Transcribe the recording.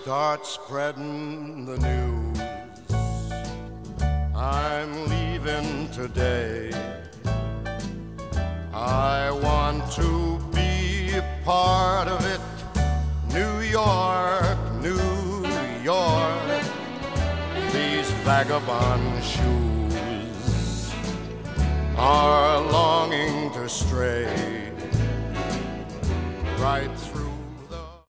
start spreading the news. I'm leaving today. I want to be a part of it. New York, New York, these vagabond shoes are longing to stray right through